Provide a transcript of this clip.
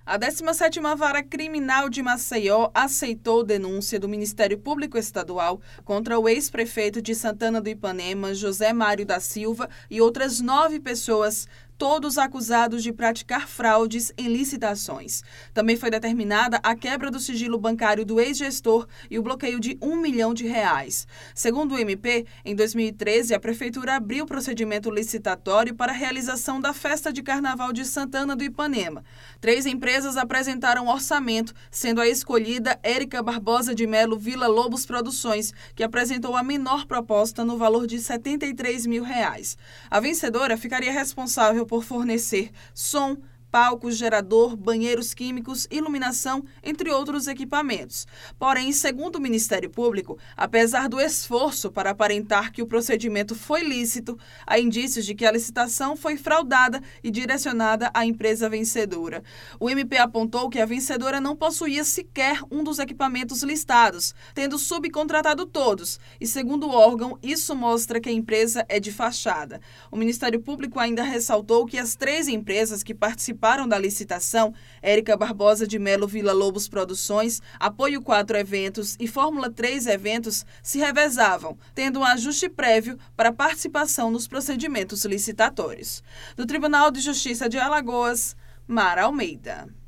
A 17ª Vara Criminal de Maceió aceitou denúncia do Ministério Público Estadual contra o ex-prefeito de Santana do Ipanema, José Mário da Silva, e outras 9 pessoas, todos acusados de praticar fraudes em licitações. Também foi determinada a quebra do sigilo bancário do ex-gestor e o bloqueio de R$ 1 milhão. Segundo o MP, em 2013, a Prefeitura abriu procedimento licitatório para a realização da Festa de Carnaval de Santana do Ipanema. 3 empresas apresentaram orçamento, sendo a escolhida Érica Barbosa de Melo Villa Lobos Produções, que apresentou a menor proposta no valor de R$ 73 mil. A vencedora ficaria responsável por fornecer som, palco, gerador, banheiros químicos, iluminação, entre outros equipamentos. Porém, segundo o Ministério Público, apesar do esforço para aparentar que o procedimento foi lícito, há indícios de que a licitação foi fraudada e direcionada à empresa vencedora. O MP apontou que a vencedora não possuía sequer um dos equipamentos listados, tendo subcontratado todos, e segundo o órgão, isso mostra que a empresa é de fachada. O Ministério Público ainda ressaltou que as 3 empresas que participaram da licitação, Érica Barbosa de Melo Villa Lobos Produções, Apoio 4 Eventos e Fórmula 3 Eventos, se revezavam, tendo um ajuste prévio para participação nos procedimentos licitatórios. Do Tribunal de Justiça de Alagoas, Mara Almeida.